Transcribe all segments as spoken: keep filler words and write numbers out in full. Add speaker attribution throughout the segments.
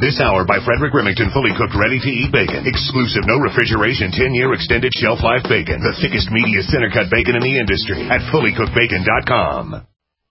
Speaker 1: This hour by Frederick Remington, fully cooked, ready-to-eat bacon. Exclusive, no refrigeration, ten-year extended shelf life bacon. The thickest, meatiest, center-cut bacon in the industry at fully cooked bacon dot com.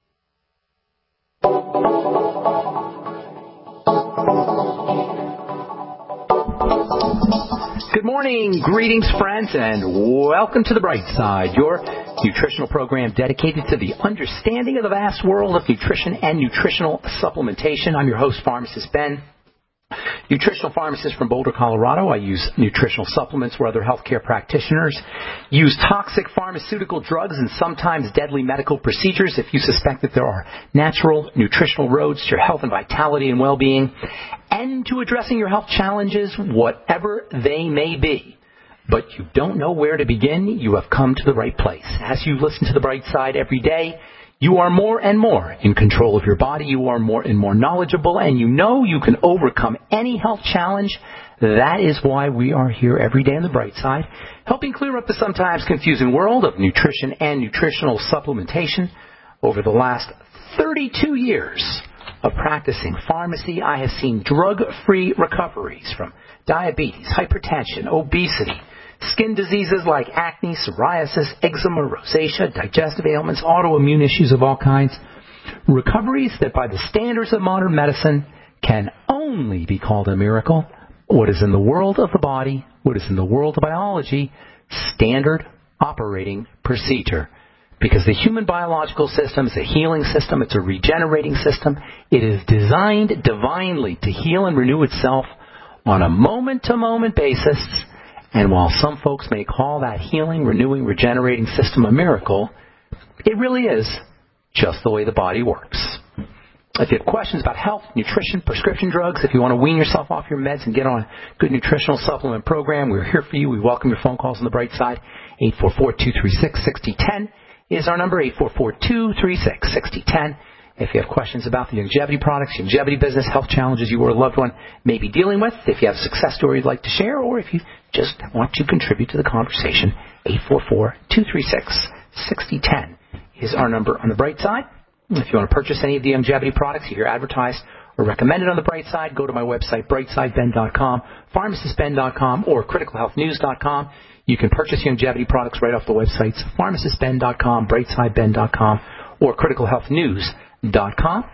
Speaker 2: Good morning, greetings, friends, and welcome to The Bright Side, your nutritional program dedicated to the understanding of the vast world of nutrition and nutritional supplementation. I'm your host, Pharmacist Ben, nutritional pharmacist from Boulder, Colorado. I use nutritional supplements where other healthcare practitioners use toxic pharmaceutical drugs and sometimes deadly medical procedures. If you suspect that there are natural nutritional roads to your health and vitality and well-being and to addressing your health challenges, whatever they may be, but you don't know where to begin, you have come to the right place. As you listen to The Bright Side every day, you are more and more in control of your body. You are more and more knowledgeable, and you know you can overcome any health challenge. That is why we are here every day on The Bright Side, helping clear up the sometimes confusing world of nutrition and nutritional supplementation. Over the last thirty-two years of practicing pharmacy, I have seen drug-free recoveries from diabetes, hypertension, obesity, skin diseases like acne, psoriasis, eczema, rosacea, digestive ailments, autoimmune issues of all kinds. Recoveries that by the standards of modern medicine can only be called a miracle. What is in the world of the body, what is in the world of biology, standard operating procedure. Because the human biological system is a healing system, it's a regenerating system. It is designed divinely to heal and renew itself on a moment-to-moment basis. And while some folks may call that healing, renewing, regenerating system a miracle, it really is just the way the body works. If you have questions about health, nutrition, prescription drugs, if you want to wean yourself off your meds and get on a good nutritional supplement program, we're here for you. We welcome your phone calls on the bright side. eight four four, two three six, six zero one zero is our number, eight four four, two three six, six zero one zero. If you have questions about the longevity products, longevity business, health challenges you or a loved one may be dealing with, if you have a success story you'd like to share, or if you just want to contribute to the conversation, eight four four, two three six, six zero one zero is our number on the bright side. If you want to purchase any of the longevity products you hear advertised or recommended on the bright side, go to my website, bright side ben dot com, pharmacist ben dot com, or critical health news dot com. You can purchase longevity products right off the websites, pharmacist ben dot com, bright side ben dot com, or critical health news dot com.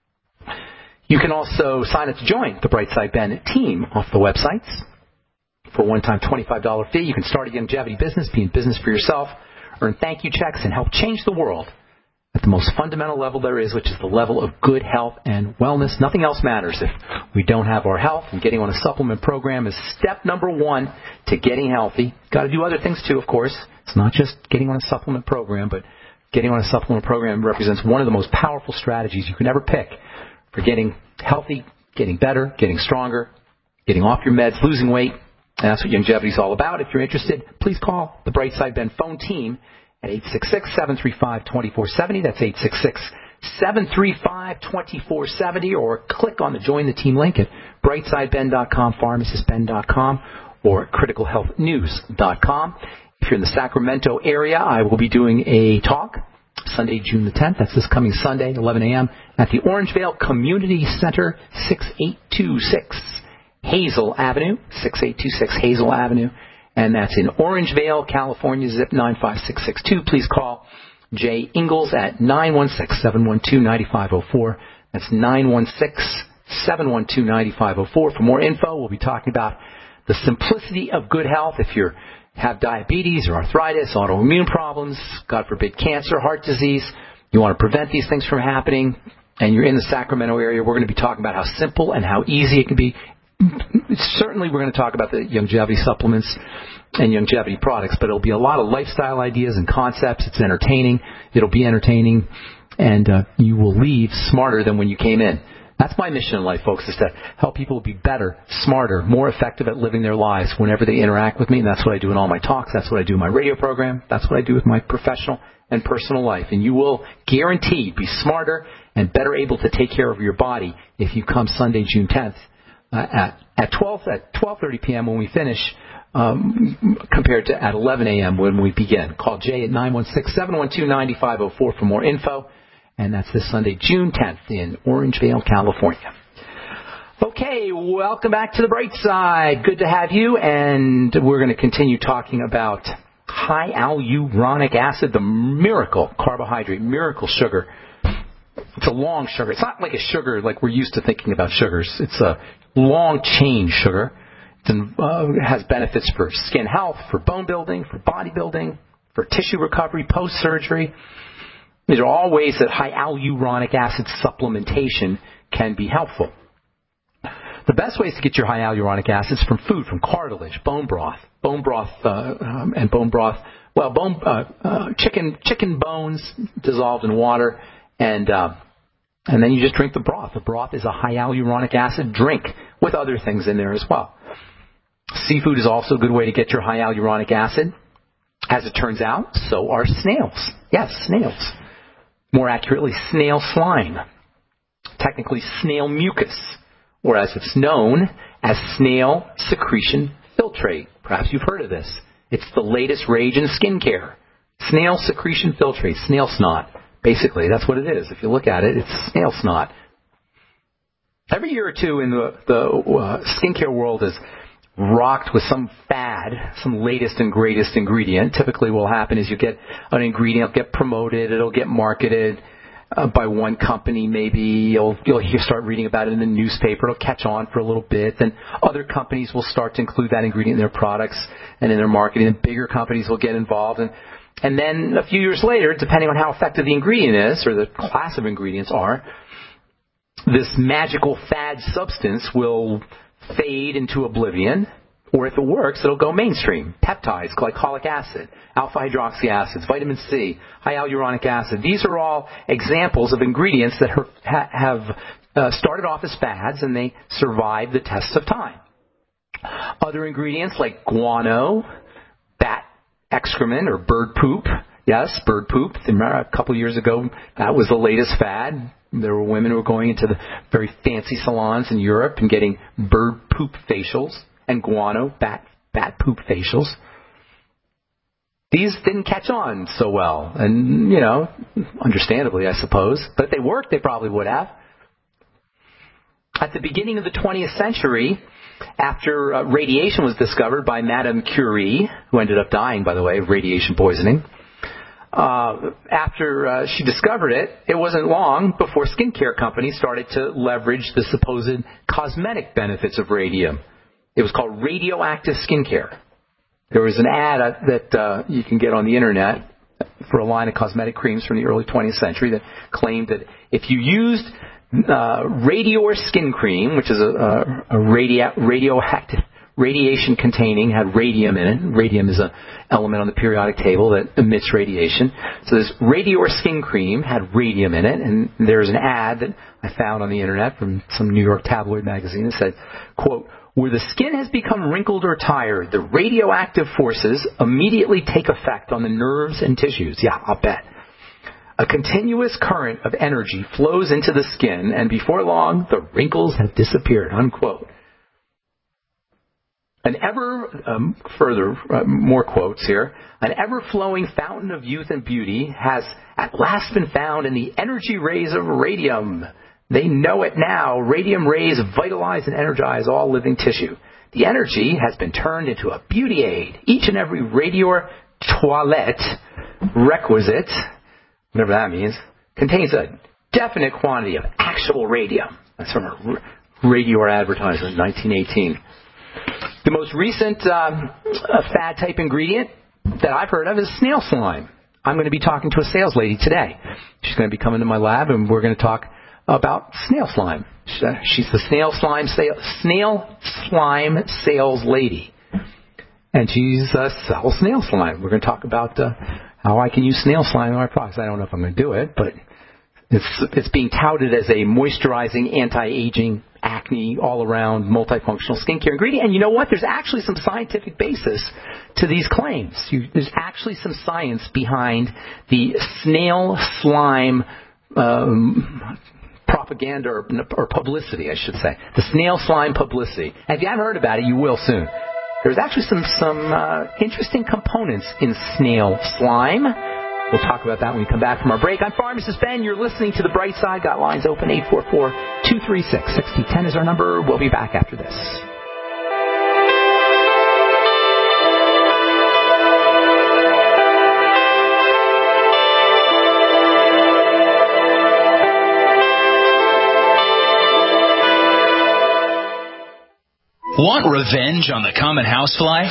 Speaker 2: You can also sign up to join the Brightside Ben team off the websites. For a one-time twenty-five dollars fee, you can start a longevity business, be in business for yourself, earn thank you checks, and help change the world at the most fundamental level there is, which is the level of good health and wellness. Nothing else matters if we don't have our health, and getting on a supplement program is step number one to getting healthy. Got to do other things too, of course. It's not just getting on a supplement program, but getting on a supplement program represents one of the most powerful strategies you can ever pick for getting healthy, getting better, getting stronger, getting off your meds, losing weight. And that's what longevity is all about. If you're interested, please call the Brightside Ben phone team at eight six six, seven three five, two four seven zero. That's eight six six, seven three five, two four seven zero. Or click on the Join the Team link at brightside ben dot com, pharmacist ben dot com, or critical health news dot com. If you're in the Sacramento area, I will be doing a talk Sunday, June the tenth. That's this coming Sunday, eleven a.m. at the Orangevale Community Center, six eight two six Hazel Avenue, six eight two six Hazel Avenue. And that's in Orangevale, California, zip nine five six six two. Please call Jay Ingalls at nine one six, seven one two, nine five zero four. That's nine one six, seven one two, nine five zero four. For more info, we'll be talking about the simplicity of good health. If you have diabetes or arthritis, autoimmune problems, God forbid cancer, heart disease, you want to prevent these things from happening, and you're in the Sacramento area, we're going to be talking about how simple and how easy it can be. Certainly we're going to talk about the longevity supplements and longevity products, but it'll be a lot of lifestyle ideas and concepts. It's entertaining. It'll be entertaining, and uh, you will leave smarter than when you came in. That's my mission in life, folks, is to help people be better, smarter, more effective at living their lives whenever they interact with me. And that's what I do in all my talks. That's what I do in my radio program. That's what I do with my professional and personal life. And you will guaranteed be smarter and better able to take care of your body if you come Sunday, June tenth. Uh, at at twelve at twelve thirty p.m. when we finish, um, compared to at eleven a.m. when we begin. Call Jay at nine one six, seven one two, nine five zero four for more info, and that's this Sunday, June tenth in Orangevale, California. Okay, welcome back to the bright side. Good to have you, and we're going to continue talking about high hyaluronic acid, the miracle carbohydrate, miracle sugar. It's a long sugar. It's not like a sugar like we're used to thinking about sugars. It's a long-chain sugar. It uh, has benefits for skin health, for bone building, for bodybuilding, for tissue recovery, post-surgery. These are all ways that high hyaluronic acid supplementation can be helpful. The best ways to get your high hyaluronic acids from food, from cartilage, bone broth, bone broth uh, um, and bone broth. Well, bone uh, uh, chicken chicken bones dissolved in water, and uh, and then you just drink the broth. The broth is a high hyaluronic acid drink with other things in there as well. Seafood is also a good way to get your high hyaluronic acid. As it turns out, so are snails. Yes, snails. More accurately, snail slime. Technically, snail mucus, or as it's known as snail secretion filtrate. Perhaps you've heard of this. It's the latest rage in skincare. Snail secretion filtrate, snail snot. Basically, that's what it is. If you look at it, it's snail snot. Every year or two in the, the uh, skincare world is rocked with some fad, some latest and greatest ingredient. Typically what will happen is you get an ingredient, it'll get promoted, it'll get marketed uh, by one company maybe. You'll, you'll start reading about it in the newspaper. It'll catch on for a little bit. Then other companies will start to include that ingredient in their products and in their marketing. And bigger companies will get involved. And, and then a few years later, depending on how effective the ingredient is or the class of ingredients are, this magical fad substance will fade into oblivion, or if it works, it'll go mainstream. Peptides, glycolic acid, alpha-hydroxy acids, vitamin C, high hyaluronic acid. These are all examples of ingredients that have uh, started off as fads, and they survive the test of time. Other ingredients like guano, bat excrement or bird poop. Yes, bird poop. Remember a couple of years ago, that was the latest fad. There were women who were going into the very fancy salons in Europe and getting bird poop facials and guano, bat, bat poop facials. These didn't catch on so well. And, you know, understandably, I suppose. But if they worked, they probably would have. At the beginning of the twentieth century, after uh, radiation was discovered by Madame Curie, who ended up dying, by the way, of radiation poisoning, Uh, after uh, she discovered it, it wasn't long before skincare companies started to leverage the supposed cosmetic benefits of radium. It was called radioactive skincare. There was an ad uh, that uh, you can get on the internet for a line of cosmetic creams from the early twentieth century that claimed that if you used uh, Radior skin cream, which is a, a, a radio, radioactive radiation containing, had radium in it. Radium is an element on the periodic table that emits radiation. So this Radior skin cream had radium in it, and there's an ad that I found on the internet from some New York tabloid magazine that said, quote, "Where the skin has become wrinkled or tired, the radioactive forces immediately take effect on the nerves and tissues." Yeah, I'll bet. "A continuous current of energy flows into the skin, and before long, the wrinkles have disappeared," unquote. An ever, um, further, uh, more quotes here, "An ever-flowing fountain of youth and beauty has at last been found in the energy rays of radium. They know it now. Radium rays vitalize and energize all living tissue. The energy has been turned into a beauty aid. Each and every Radior toilette requisite," whatever that means, "contains a definite quantity of actual radium." That's from a Radior advertisement in nineteen eighteen. The most recent um, fad-type ingredient that I've heard of is snail slime. I'm going to be talking to a sales lady today. She's going to be coming to my lab, and we're going to talk about snail slime. She's the snail slime sale, snail slime sales lady, and she's uh, sells snail slime. We're going to talk about uh, how I can use snail slime in my products. I don't know if I'm going to do it, but it's it's being touted as a moisturizing, anti-aging, acne, all-around, multifunctional skincare ingredient. And you know what? There's actually some scientific basis to these claims. You, there's actually some science behind the snail slime um, propaganda or, or publicity, I should say. The snail slime publicity. And if you haven't heard about it, you will soon. There's actually some, some uh, interesting components in snail slime We'll talk about that when we come back from our break. I'm Pharmacist Ben. You're listening to The Bright Side. Got lines open. eight four four, two three six, six zero one zero is our number. We'll be back after this.
Speaker 3: Want revenge on the common housefly?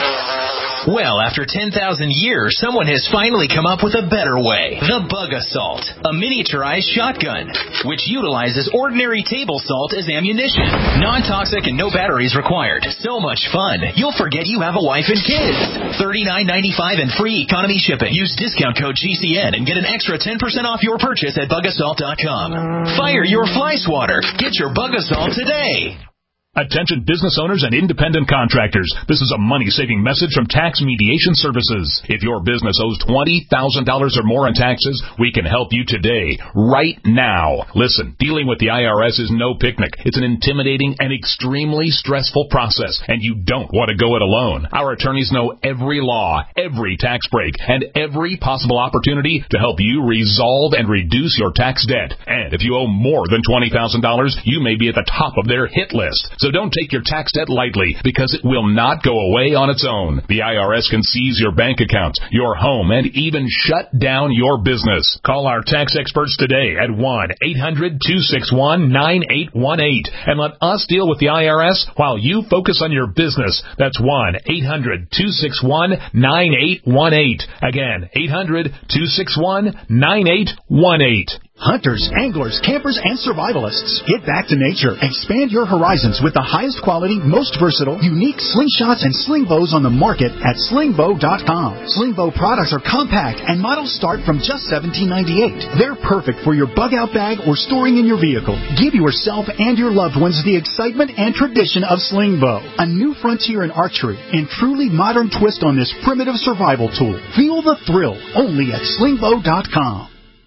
Speaker 3: Well, after ten thousand years, someone has finally come up with a better way. The Bug Assault, a miniaturized shotgun, which utilizes ordinary table salt as ammunition. Non-toxic and no batteries required. So much fun, you'll forget you have a wife and kids. thirty-nine ninety-five and free economy shipping. Use discount code G C N and get an extra ten percent off your purchase at bug assault dot com. Fire your fly swatter. Get your Bug Assault today.
Speaker 4: Attention business owners and independent contractors. This is a money-saving message from Tax Mediation Services. If your business owes twenty thousand dollars or more in taxes, we can help you today, right now. Listen, dealing with the I R S is no picnic. It's an intimidating and extremely stressful process, and you don't want to go it alone. Our attorneys know every law, every tax break, and every possible opportunity to help you resolve and reduce your tax debt. And if you owe more than twenty thousand dollars, you may be at the top of their hit list. So don't take your tax debt lightly, because it will not go away on its own. The I R S can seize your bank accounts, your home, and even shut down your business. Call our tax experts today at one eight hundred, two six one, nine eight one eight and let us deal with the I R S while you focus on your business. That's one eight hundred, two six one, nine eight one eight. Again, eight hundred, two six one, nine eight one eight.
Speaker 5: Hunters, anglers, campers, and survivalists, get back to nature. Expand your horizons with the highest quality, most versatile, unique slingshots and sling bows on the market at sling bow dot com. Sling bow products are compact and models start from just seventeen ninety-eight. They're perfect for your bug out bag or storing in your vehicle. Give yourself and your loved ones the excitement and tradition of sling bow, a new frontier in archery and truly modern twist on this primitive survival tool. Feel the thrill only at sling bow dot com.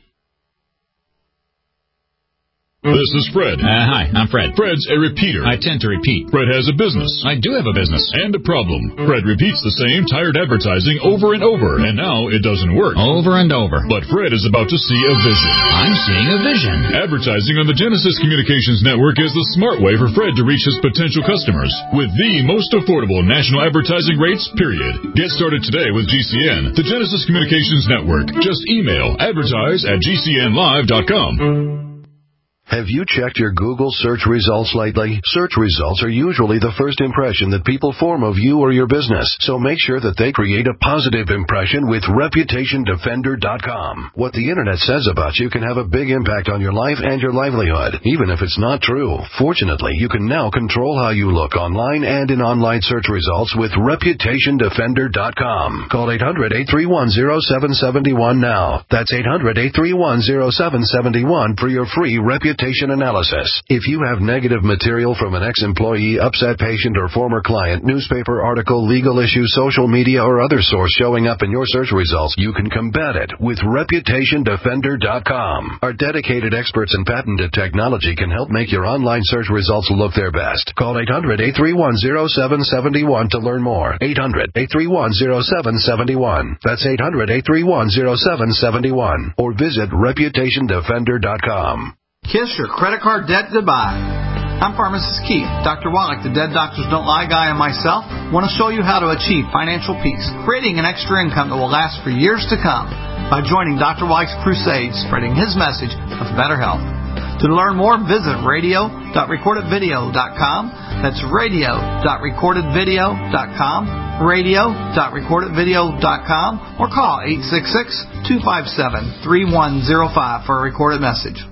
Speaker 6: This is Fred.
Speaker 7: Uh, hi, I'm Fred.
Speaker 6: Fred's a repeater.
Speaker 7: I tend to repeat.
Speaker 6: Fred has a business.
Speaker 7: I do have a business.
Speaker 6: And a problem. Fred repeats the same tired advertising over and over, and now it doesn't work.
Speaker 7: Over and over.
Speaker 6: But Fred is about to see a vision.
Speaker 7: I'm seeing a vision.
Speaker 6: Advertising on the Genesis Communications Network is the smart way for Fred to reach his potential customers with the most affordable national advertising rates, period. Get started today with G C N, the Genesis Communications Network. Just email advertise at g c n live dot com.
Speaker 8: Have you checked your Google search results lately? Search results are usually the first impression that people form of you or your business, so make sure that they create a positive impression with reputation defender dot com. What the Internet says about you can have a big impact on your life and your livelihood, even if it's not true. Fortunately, you can now control how you look online and in online search results with reputation defender dot com. Call eight hundred, eight three one, zero seven seven one now. That's eight hundred, eight three one, zero seven seven one for your free reputation analysis. If you have negative material from an ex-employee, upset patient, or former client, newspaper article, legal issue, social media, or other source showing up in your search results, you can combat it with reputation defender dot com. Our dedicated experts in patented technology can help make your online search results look their best. Call eight hundred, eight three one, zero seven seven one to learn more. eight hundred, eight three one, zero seven seven one. That's eight hundred, eight three one, zero seven seven one. Or visit reputation defender dot com.
Speaker 9: Kiss your credit card debt goodbye. I'm Pharmacist Keith. Doctor Wallach, the Dead Doctors Don't Lie guy, and myself want to show you how to achieve financial peace, creating an extra income that will last for years to come by joining Doctor Wallach's crusade, spreading his message of better health. To learn more, visit radio dot recorded video dot com. That's radio dot recorded video dot com, radio dot recorded video dot com, or call eight six six, two five seven, three one zero five for a recorded message.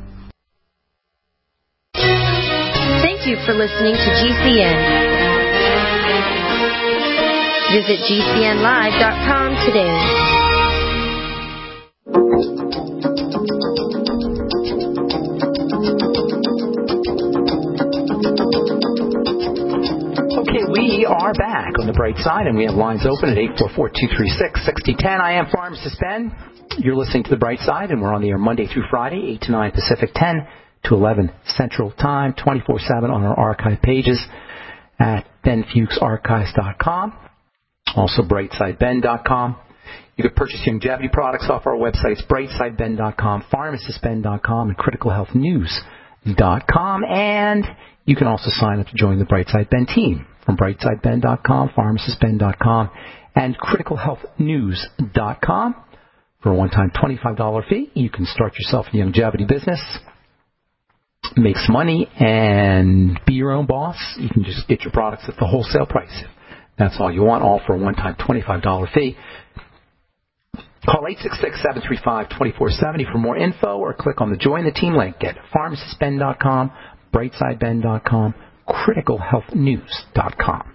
Speaker 10: Thank you for listening to G C N. Visit G C N live dot com today.
Speaker 2: Okay, we are back on the bright side, and we have lines open at eight four four, two three six, six zero one zero. I am Pharmacist Ben. You're listening to the bright side, and we're on the air Monday through Friday, eight to nine Pacific, ten to eleven Central Time, twenty-four seven on our archive pages at ben fuchs archives dot com, also bright side ben dot com. You can purchase longevity products off our websites, brightside ben dot com, pharmacist ben dot com, and critical health news dot com. And you can also sign up to join the Brightside Ben team from brightside ben dot com, pharmacist ben dot com, and critical health news dot com. For a one-time twenty-five dollars fee, you can start yourself a longevity business, make some money, and be your own boss. You can just get your products at the wholesale price. That's all you want, all for a one-time twenty-five dollars fee. Call eight six six, seven three five, two four seven zero for more info, or click on the Join the Team link at pharmacist ben dot com, brightside ben dot com, critical health news dot com.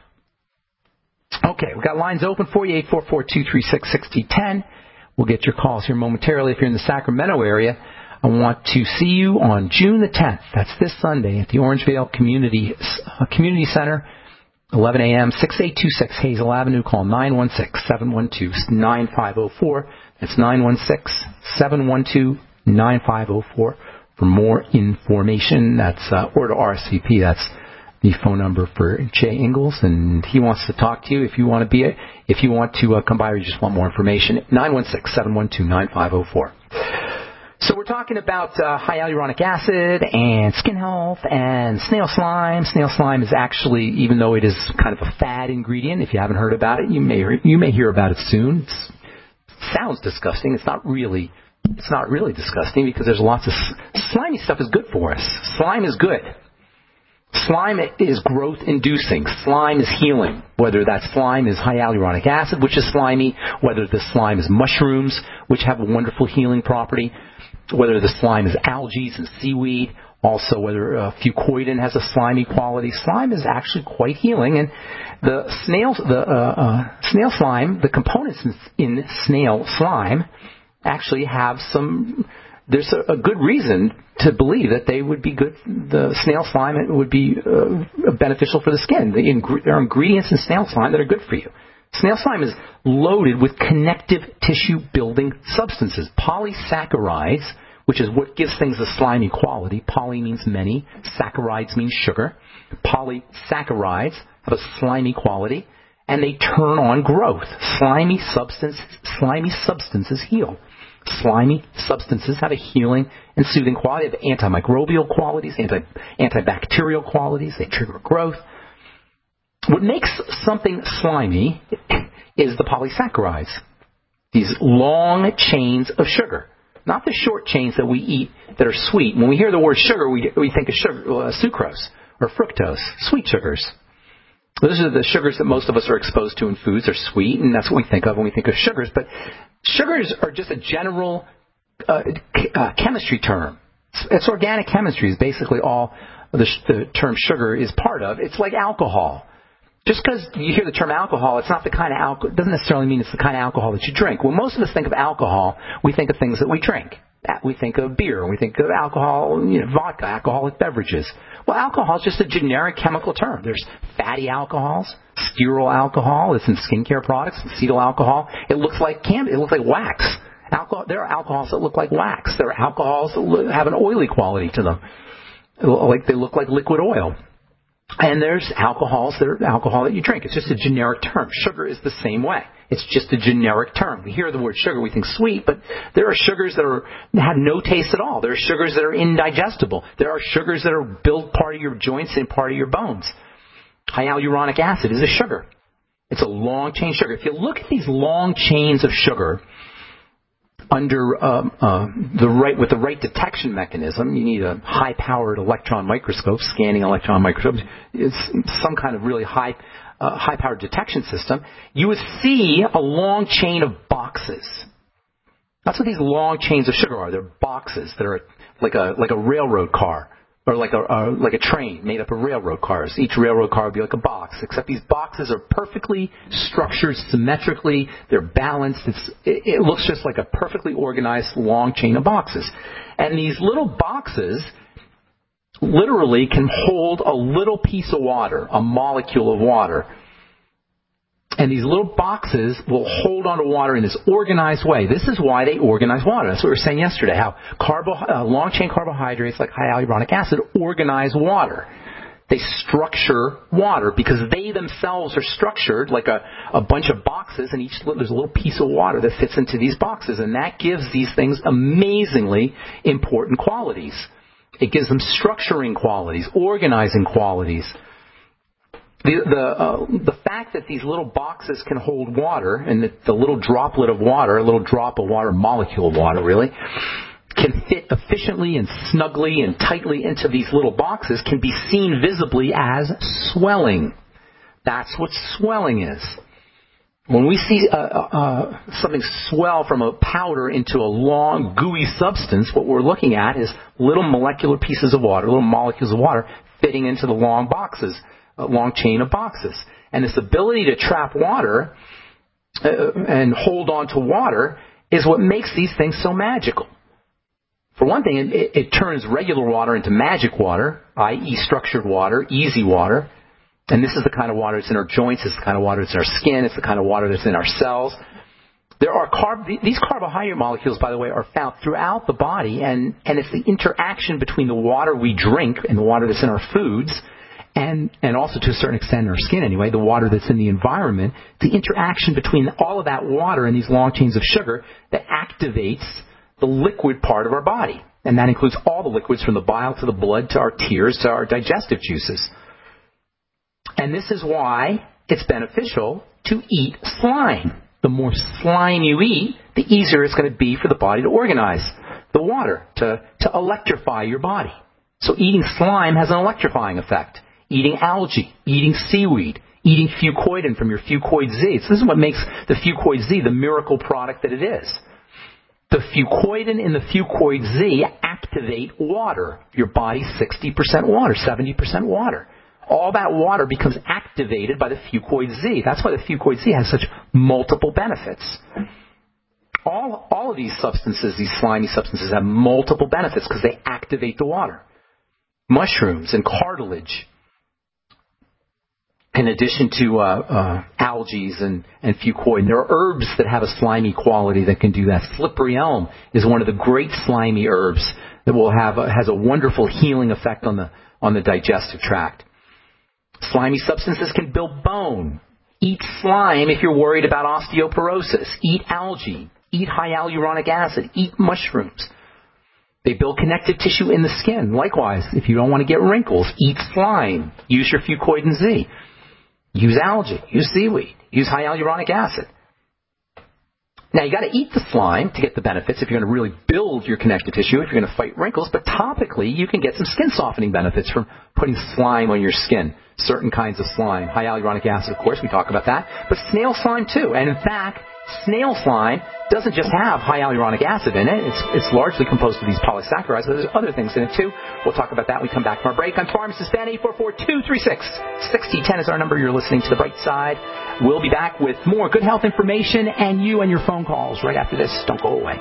Speaker 2: Okay, we've got lines open for you, eight four four, two three six, six zero one zero. We'll get your calls here momentarily. If you're in the Sacramento area, I want to see you on June the tenth. That's this Sunday at the Orangevale Community uh, Community Center, eleven a.m., six eight two six Hazel Avenue. Call nine one six, seven one two, nine five zero four. That's nine one six, seven one two, nine five zero four for more information. That's uh, or to R S V P. That's the phone number for Jay Ingalls, and he wants to talk to you if you want to be a, if you want to uh, come by or you just want more information. nine one six, seven one two, nine five zero four. So we're talking about uh, high hyaluronic acid and skin health and snail slime. Snail slime is actually, even though it is kind of a fad ingredient, if you haven't heard about it, you may you may hear about it soon. It's, it sounds disgusting. It's not really. It's not really disgusting because there's lots of slimy stuff is good for us. Slime is good. Slime is growth-inducing. Slime is healing. Whether that slime is hyaluronic acid, which is slimy, whether the slime is mushrooms, which have a wonderful healing property, whether the slime is algae and seaweed, also whether uh, fucoidin has a slimy quality. Slime is actually quite healing, and the snail, the uh, uh, snail slime, the components in, in snail slime actually have some. There's a, a good reason to believe that they would be good. The snail slime would be uh, beneficial for the skin. The ing- there are ingredients in snail slime that are good for you. Snail slime is loaded with connective tissue building substances, polysaccharides, which is what gives things a slimy quality. Poly means many, saccharides means sugar. Polysaccharides have a slimy quality, and they turn on growth. Slimy substance, slimy substances heal. Slimy substances have a healing and soothing quality. They have antimicrobial qualities, anti, antibacterial qualities. They trigger growth. What makes something slimy is the polysaccharides, these long chains of sugar, not the short chains that we eat that are sweet. When we hear the word sugar, we, we think of sugar, uh, sucrose or fructose, sweet sugars. Those are the sugars that most of us are exposed to in foods. They're sweet, and that's what we think of when we think of sugars. But sugars are just a general uh, uh, chemistry term. It's, it's organic chemistry is basically all the, the term sugar is part of. It's like alcohol. Just because you hear the term alcohol, it's not the kind of alcohol. It doesn't necessarily mean it's the kind of alcohol that you drink. When most of us think of alcohol, we think of things that we drink. We think of beer. We think of alcohol, you know, vodka, alcoholic beverages. Well, alcohol is just a generic chemical term. There's fatty alcohols, stearyl alcohol. It's in skincare products. Acetyl alcohol. It looks like cam- It looks like wax. Alcohol. There are alcohols that look like wax. There are alcohols that look, have an oily quality to them, like they look like liquid oil. And there's alcohols that are alcohol that you drink. It's just a generic term. Sugar is the same way. It's just a generic term. We hear the word sugar, we think sweet, but there are sugars that are have no taste at all. There are sugars that are indigestible. There are sugars that are build part of your joints and part of your bones. Hyaluronic acid is a sugar. It's a long chain sugar. If you look at these long chains of sugar under um, uh, the right with the right detection mechanism, you need a high-powered electron microscope, scanning electron microscope. It's some kind of really high, uh, high-powered detection system. You would see a long chain of boxes. That's what these long chains of sugar are. They're boxes that are like a like a railroad car. Or like a uh, like a train made up of railroad cars. Each railroad car would be like a box, except these boxes are perfectly structured symmetrically. They're balanced. It's, it, it looks just like a perfectly organized long chain of boxes. And these little boxes literally can hold a little piece of water, a molecule of water. And these little boxes will hold onto water in this organized way. This is why they organize water. That's what we were saying yesterday, how carbo, uh, long-chain carbohydrates like hyaluronic acid organize water. They structure water because they themselves are structured like a, a bunch of boxes, and each there's a little piece of water that fits into these boxes, and that gives these things amazingly important qualities. It gives them structuring qualities, organizing qualities. The the, uh, the fact that these little boxes can hold water, and that the little droplet of water, a little drop of water, molecule of water really, can fit efficiently and snugly and tightly into these little boxes can be seen visibly as swelling. That's what swelling is. When we see uh, uh, something swell from a powder into a long, gooey substance, what we're looking at is little molecular pieces of water, little molecules of water fitting into the long boxes, a long chain of boxes. And this ability to trap water uh, and hold on to water is what makes these things so magical. For one thing, it, it turns regular water into magic water, that is structured water, easy water. And this is the kind of water that's in our joints. It's the kind of water that's in our skin. It's the kind of water that's in our cells. There are carb- These carbohydrate molecules, by the way, are found throughout the body. And, and it's the interaction between the water we drink and the water that's in our foods, and, and also to a certain extent in our skin anyway, the water that's in the environment, the interaction between all of that water and these long chains of sugar that activates the liquid part of our body. And that includes all the liquids from the bile to the blood to our tears to our digestive juices. And this is why it's beneficial to eat slime. The more slime you eat, the easier it's going to be for the body to organize the water, to, to electrify your body. So eating slime has an electrifying effect. Eating algae, eating seaweed, eating fucoidan from your Fucoid Z. So this is what makes the Fucoid Z the miracle product that it is. The fucoidan in the Fucoid Z activate water. Your body's sixty percent water, seventy percent water. All that water becomes activated by the Fucoid Z. That's why the Fucoid Z has such multiple benefits. All, all of these substances, these slimy substances, have multiple benefits because they activate the water. Mushrooms and cartilage, in addition to uh, uh, algae and, and fucoidan. There are herbs that have a slimy quality that can do that. Slippery elm is one of the great slimy herbs that will have a, has a wonderful healing effect on the on the digestive tract. Slimy substances can build bone. Eat slime if you're worried about osteoporosis. Eat algae. Eat high hyaluronic acid. Eat mushrooms. They build connective tissue in the skin. Likewise, if you don't want to get wrinkles, eat slime. Use your Fucoidan Z. Use algae. Use seaweed. Use high hyaluronic acid. Now, you got to eat the slime to get the benefits if you're going to really build your connective tissue, if you're going to fight wrinkles. But topically, you can get some skin softening benefits from putting slime on your skin. Certain kinds of slime. High hyaluronic acid, of course, we talk about that. But snail slime, too. And in fact, snail slime doesn't just have high hyaluronic acid in it. It's, it's largely composed of these polysaccharides, but there's other things in it, too. We'll talk about that when we come back from our break. I'm Pharmacist Ben. Eight four four, two three six, six zero one zero is our number. You're listening to The Bright Side. We'll be back with more good health information and you and your phone calls right after this. Don't go away.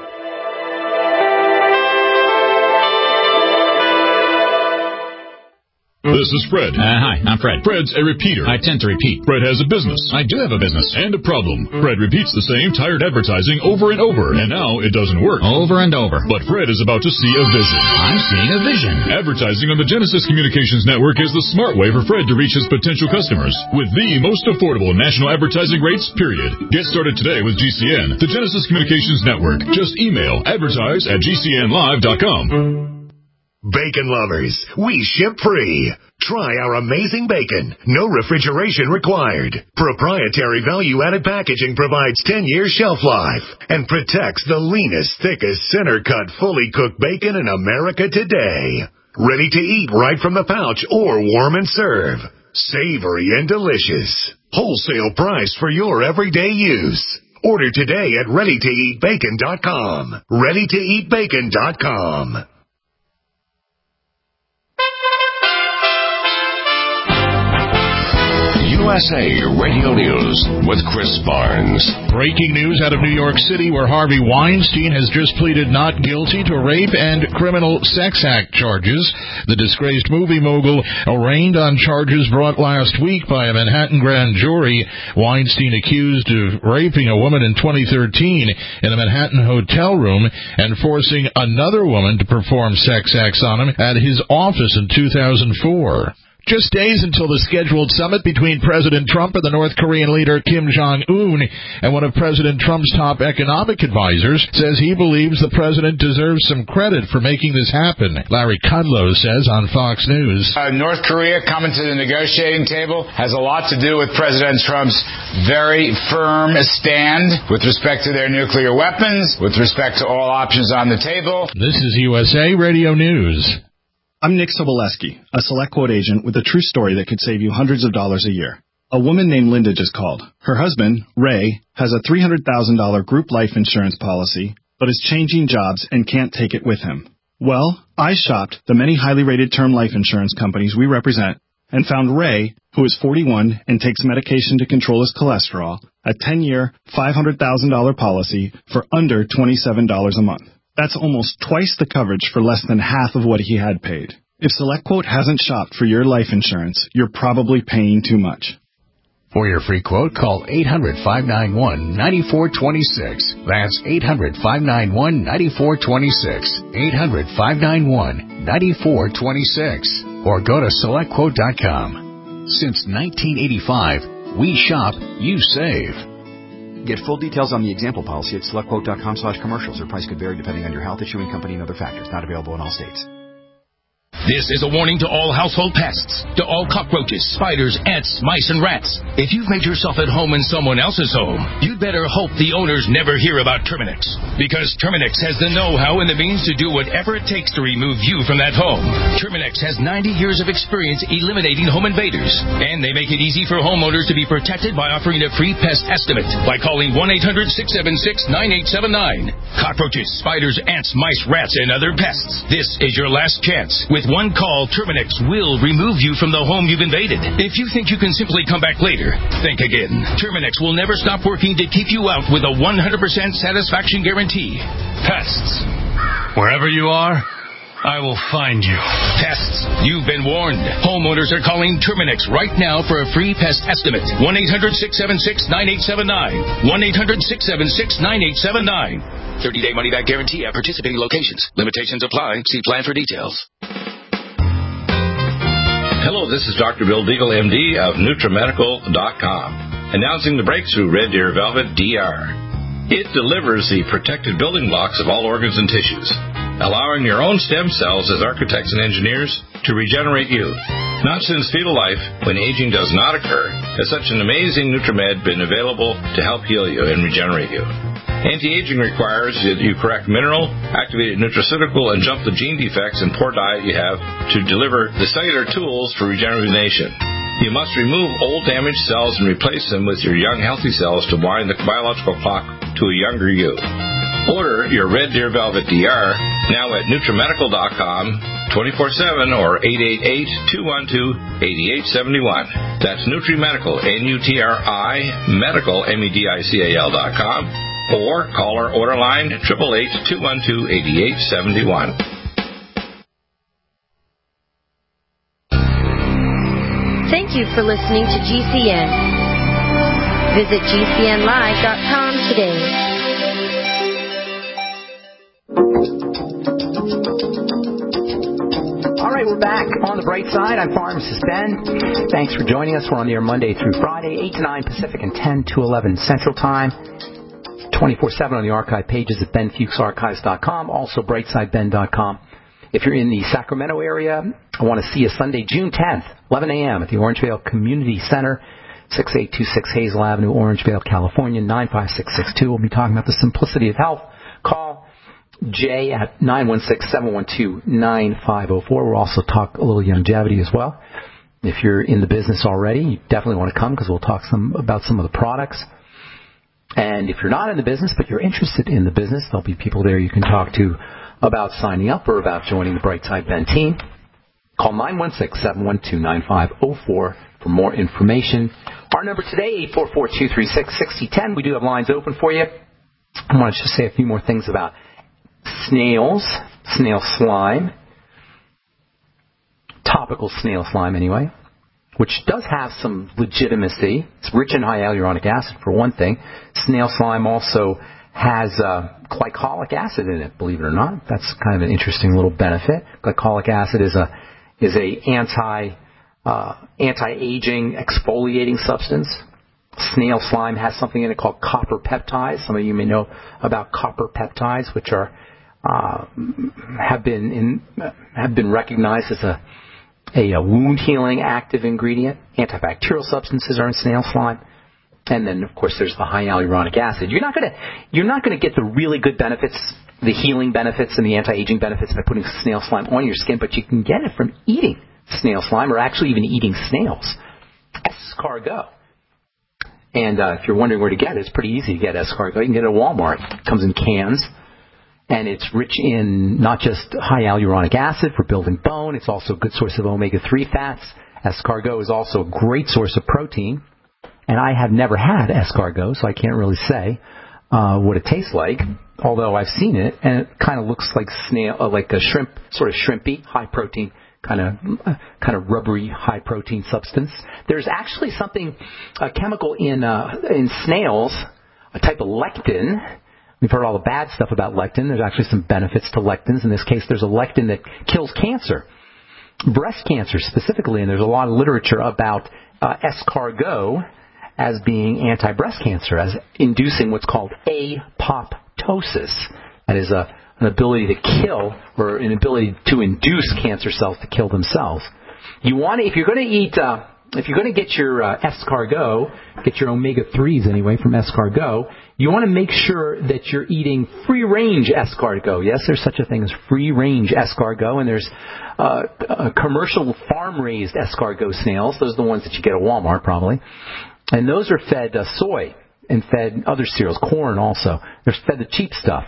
Speaker 6: This is Fred.
Speaker 7: Uh, hi, I'm Fred.
Speaker 6: Fred's a repeater.
Speaker 7: I tend to repeat.
Speaker 6: Fred has a business.
Speaker 7: I do have a business.
Speaker 6: And a problem. Fred repeats the same tired advertising over and over, and now it doesn't work.
Speaker 7: Over and over.
Speaker 6: But Fred is about to see a vision.
Speaker 7: I'm seeing a vision.
Speaker 6: Advertising on the Genesis Communications Network is the smart way for Fred to reach his potential customers with the most affordable national advertising rates, period. Get started today with G C N, the Genesis Communications Network. Just email advertise at G C N live dot com.
Speaker 1: Bacon lovers, we ship free. Try our amazing bacon. No refrigeration required. Proprietary value-added packaging provides ten years shelf life and protects the leanest, thickest, center-cut, fully cooked bacon in America today. Ready to eat right from the pouch or warm and serve. Savory and delicious. Wholesale price for your everyday use. Order today at ready to eat bacon dot com. ready to eat bacon dot com. U S A Radio News with Chris Barnes.
Speaker 11: Breaking news out of New York City, where Harvey Weinstein has just pleaded not guilty to rape and criminal sex act charges. The disgraced movie mogul arraigned on charges brought last week by a Manhattan grand jury. Weinstein accused of raping a woman in twenty thirteen in a Manhattan hotel room and forcing another woman to perform sex acts on him at his office in two thousand four. Just days until the scheduled summit between President Trump and the North Korean leader Kim Jong-un, and one of President Trump's top economic advisors says he believes the president deserves some credit for making this happen. Larry Kudlow says on Fox News.
Speaker 12: Uh, North Korea coming to the negotiating table has a lot to do with President Trump's very firm stand with respect to their nuclear weapons, with respect to all options on the table.
Speaker 11: This is U S A Radio News.
Speaker 13: I'm Nick Soboleski, a SelectQuote agent with a true story that could save you hundreds of dollars a year. A woman named Linda just called. Her husband, Ray, has a three hundred thousand dollars group life insurance policy, but is changing jobs and can't take it with him. Well, I shopped the many highly rated term life insurance companies we represent and found Ray, who is forty-one and takes medication to control his cholesterol, a ten-year, five hundred thousand dollars policy for under twenty-seven dollars a month. That's almost twice the coverage for less than half of what he had paid. If SelectQuote hasn't shopped for your life insurance, you're probably paying too much.
Speaker 14: For your free quote, call eight hundred, five nine one, nine four two six. That's eight hundred, five nine one, nine four two six. eight hundred, five nine one, nine four two six. Or go to select quote dot com. Since nineteen eighty-five, we shop, you save.
Speaker 15: Get full details on the example policy at selectquote.com slash commercials. Or price could vary depending on your health, issuing company, and other factors. Not available in all states.
Speaker 16: This is a warning to all household pests, to all cockroaches, spiders, ants, mice, and rats. If you've made yourself at home in someone else's home, you'd better hope the owners never hear about Terminix. Because Terminix has the know-how and the means to do whatever it takes to remove you from that home. Terminix has ninety years of experience eliminating home invaders. And they make it easy for homeowners to be protected by offering a free pest estimate by calling one eight hundred, six seven six, nine eight seven nine. Cockroaches, spiders, ants, mice, rats, and other pests. This is your last chance. With one call, Terminix will remove you from the home you've invaded. If you think you can simply come back later, think again. Terminix will never stop working to keep you out with a one hundred percent satisfaction guarantee. Pests.
Speaker 17: Wherever you are, I will find you.
Speaker 16: Pests. You've been warned. Homeowners are calling Terminix right now for a free pest estimate. one eight hundred, six seven six, nine eight seven nine. one eight hundred, six seven six, nine eight seven nine. thirty-day money-back guarantee at participating locations. Limitations apply. See plan for details.
Speaker 18: Hello, this is Doctor Bill Deagle, M D of NutriMedical dot com, announcing the breakthrough Red Deer Velvet D R. It delivers the protected building blocks of all organs and tissues, allowing your own stem cells as architects and engineers to regenerate you. Not since fetal life, when aging does not occur, has such an amazing NutriMed been available to help heal you and regenerate you. Anti-aging requires that you correct mineral, activated nutraceutical, and jump the gene defects and poor diet you have to deliver the cellular tools for rejuvenation. You must remove old damaged cells and replace them with your young healthy cells to wind the biological clock to a younger you. Order your Red Deer Velvet D R now at NutriMedical dot com, twenty-four seven or eight eight eight, two one two, eight eight seven one. That's NutriMedical, N U T R I, medical, M E D I C A L dot com. Or call our order line, eight eight eight, two one two, eight eight seven one.
Speaker 10: Thank you for listening to G C N. Visit G C N live dot com today.
Speaker 2: All right, we're back on the bright side. I'm Pharmacist Ben. Thanks for joining us. We're on the air Monday through Friday, eight to nine Pacific and ten to eleven Central Time. twenty-four seven on the archive pages at ben fuchs archives dot com, also brightside ben dot com. If you're in the Sacramento area, I want to see you Sunday, June tenth, eleven a.m. at the Orangevale Community Center, sixty-eight twenty-six Hazel Avenue, Orangevale, California, nine five six six two. We'll be talking about the simplicity of health. Call Jay at nine one six, seven one two, nine five zero four. We'll also talk a little longevity as well. If you're in the business already, you definitely want to come because we'll talk some about some of the products. And if you're not in the business, but you're interested in the business, there'll be people there you can talk to about signing up or about joining the Brightside Ben team. Call nine one six, seven one two, nine five zero four for more information. Our number today, eight four four, two three six, six zero one zero. We do have lines open for you. I want to just say a few more things about snails, snail slime, topical snail slime anyway, which does have some legitimacy. It's rich in hyaluronic acid, for one thing. Snail slime also has uh, glycolic acid in it, believe it or not. That's kind of an interesting little benefit. Glycolic acid is a is a anti uh, anti-aging exfoliating substance. Snail slime has something in it called copper peptides. Some of you may know about copper peptides, which are uh, have been in, have been recognized as a, a, a wound healing active ingredient. Antibacterial substances are in snail slime. And then, of course, there's the high hyaluronic acid. You're not going to you're not going to get the really good benefits, the healing benefits and the anti-aging benefits by putting snail slime on your skin, but you can get it from eating snail slime or actually even eating snails. Escargot. And uh, if you're wondering where to get it, it's pretty easy to get escargot. You can get it at Walmart. It comes in cans, and it's rich in not just high hyaluronic acid for building bone. It's also a good source of omega three fats. Escargot is also a great source of protein. And I have never had escargot, so I can't really say uh, what it tastes like, although I've seen it, and it kind of looks like snail, uh, like a shrimp, sort of shrimpy, high protein, kind of uh, kind of rubbery, high protein substance. There's actually something, a chemical in uh, in snails, a type of lectin. We've heard all the bad stuff about lectin. There's actually some benefits to lectins. In this case, there's a lectin that kills cancer, breast cancer specifically, and there's a lot of literature about uh, escargot as being anti-breast cancer, as inducing what's called apoptosis. That is a, an ability to kill, or an ability to induce cancer cells to kill themselves. You want to, if you're going to eat, uh, if you're going to get your uh, escargot, get your omega threes anyway from escargot, you want to make sure that you're eating free-range escargot. Yes, there's such a thing as free-range escargot, and there's uh, uh, commercial farm-raised escargot snails. Those are the ones that you get at Walmart probably. And those are fed uh, soy and fed other cereals, corn also. They're fed the cheap stuff.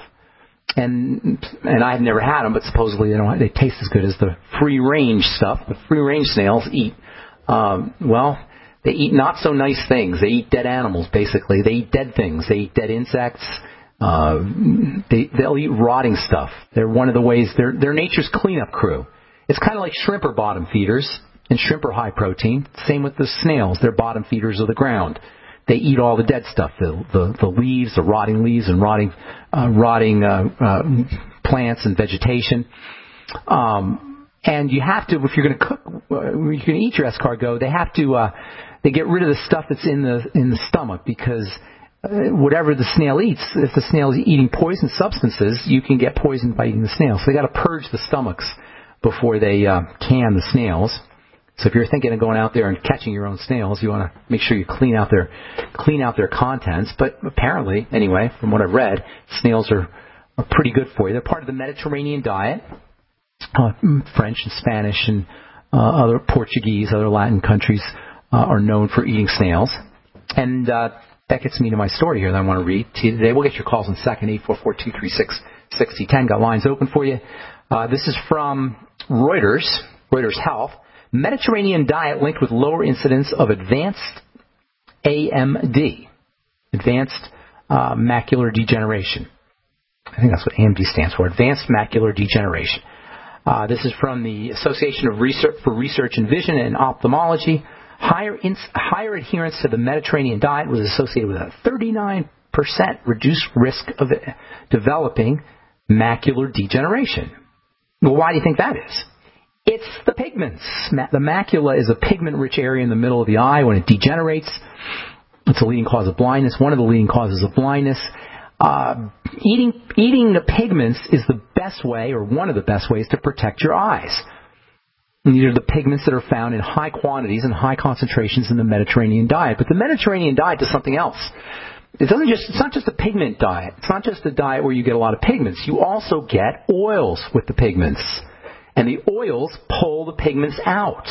Speaker 2: And and I've never had them, but supposedly they don't. They taste as good as the free-range stuff. The free-range snails eat, um, well, they eat not so nice things. They eat dead animals, basically. They eat dead things. They eat dead insects. Uh, they they'll eat rotting stuff. They're one of the ways. They're they're nature's cleanup crew. It's kind of like shrimp are bottom feeders. And shrimp are high protein. Same with the snails. They're bottom feeders of the ground. They eat all the dead stuff, the the, the leaves, the rotting leaves and rotting uh, rotting uh, uh, plants and vegetation. Um, and you have to, if you're going to cook, uh, you're going to eat your escargot, they have to uh, they get rid of the stuff that's in the in the stomach, because uh, whatever the snail eats, if the snail is eating poison substances, you can get poisoned by eating the snail. So they got to purge the stomachs before they uh, can the snails. So if you're thinking of going out there and catching your own snails, you want to make sure you clean out their clean out their contents. But apparently, anyway, from what I've read, snails are, are pretty good for you. They're part of the Mediterranean diet. Uh, French and Spanish and uh, other Portuguese, other Latin countries uh, are known for eating snails. And uh, that gets me to my story here that I want to read to you today. We'll get your calls in a second, eight four four, two three six, six zero one zero. Got lines open for you. Uh, this is from Reuters, Reuters Health. Mediterranean diet linked with lower incidence of advanced A M D, advanced uh, macular degeneration. I think that's what A M D stands for, advanced macular degeneration. Uh, this is from the Association of Research for Research in Vision and Ophthalmology. Higher, ins- higher adherence to the Mediterranean diet was associated with a thirty-nine percent reduced risk of developing macular degeneration. Well, why do you think that is? It's the pigments. The macula is a pigment-rich area in the middle of the eye. When it degenerates, it's a leading cause of blindness, one of the leading causes of blindness. Uh, eating eating the pigments is the best way, or one of the best ways, to protect your eyes. And these are the pigments that are found in high quantities and high concentrations in the Mediterranean diet. But the Mediterranean diet does something else. It doesn't just, it's not just a pigment diet. It's not just a diet where you get a lot of pigments. You also get oils with the pigments. And the oils pull the pigments out.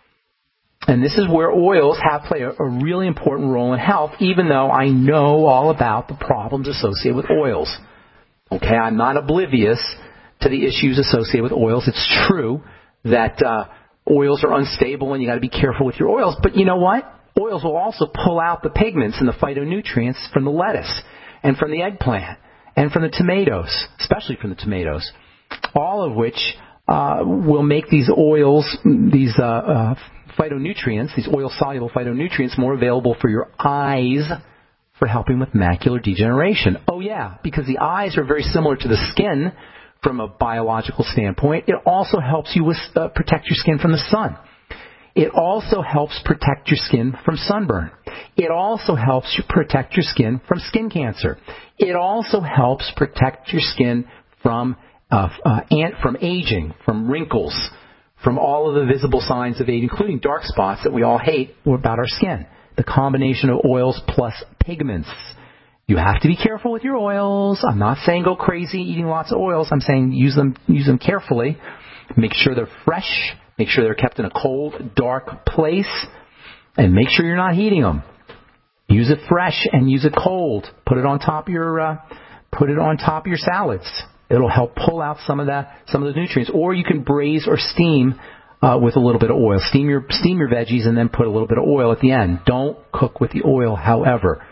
Speaker 2: And this is where oils have play a, a really important role in health, even though I know all about the problems associated with oils. Okay, I'm not oblivious to the issues associated with oils. It's true that uh, oils are unstable and you got to be careful with your oils. But you know what? Oils will also pull out the pigments and the phytonutrients from the lettuce and from the eggplant and from the tomatoes, especially from the tomatoes, all of which Uh, will make these oils, these uh, uh, phytonutrients, these oil-soluble phytonutrients more available for your eyes for helping with macular degeneration. Oh, yeah, because the eyes are very similar to the skin from a biological standpoint. It also helps you with, uh, protect your skin from the sun. It also helps protect your skin from sunburn. It also helps you protect your skin from skin cancer. It also helps protect your skin from uh, uh, ant, from aging, from wrinkles, from all of the visible signs of age, including dark spots that we all hate about our skin. The combination of oils plus pigments. You have to be careful with your oils. I'm not saying go crazy eating lots of oils. I'm saying use them use them carefully. Make sure they're fresh. Make sure they're kept in a cold, dark place. And make sure you're not heating them. Use it fresh and use it cold. Put it on top of your uh, put it on top of your salads. It'll help pull out some of that some of the nutrients. Or you can braise or steam uh, with a little bit of oil. Steam your steam your veggies and then put a little bit of oil at the end. Don't cook with the oil, however.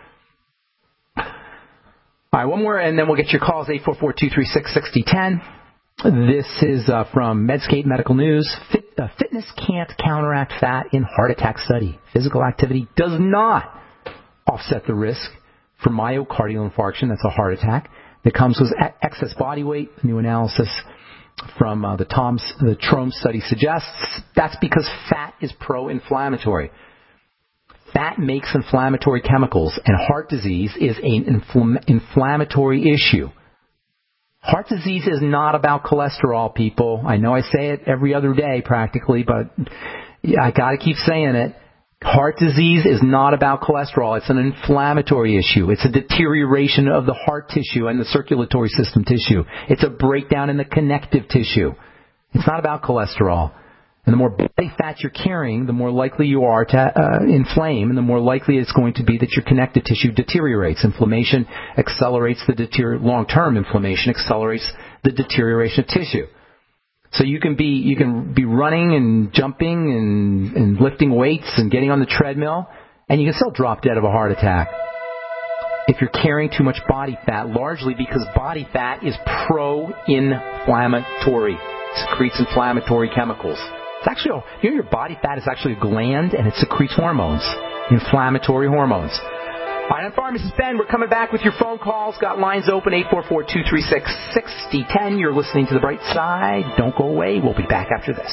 Speaker 2: All right, one more, and then we'll get your calls, eight four four, two three six, six zero one zero. This is uh, from Medscape Medical News. Fit, uh, fitness can't counteract fat in heart attack study. Physical activity does not offset the risk for myocardial infarction, that's a heart attack, that comes with excess body weight. The new analysis from uh, the Tom's, the Trome study suggests that's because fat is pro-inflammatory. Fat makes inflammatory chemicals, and heart disease is an infl- inflammatory issue. Heart disease is not about cholesterol, people. I know I say it every other day practically, but I got to keep saying it. Heart disease is not about cholesterol. It's an inflammatory issue. It's a deterioration of the heart tissue and the circulatory system tissue. It's a breakdown in the connective tissue. It's not about cholesterol. And the more body fat you're carrying, the more likely you are to uh, inflame, and the more likely it's going to be that your connective tissue deteriorates. Inflammation accelerates the deterior- long-term inflammation accelerates the deterioration of tissue. So you can be you can be running and jumping and, and lifting weights and getting on the treadmill, and you can still drop dead of a heart attack if you're carrying too much body fat, largely because body fat is pro-inflammatory. It secretes inflammatory chemicals. It's actually, you know, your body fat is actually a gland, and it secretes hormones, inflammatory hormones. All right, I'm Pharmacist Ben. We're coming back with your phone calls. Got lines open, eight four four, two three six, six zero one zero. You're listening to The Bright Side. Don't go away. We'll be back after this.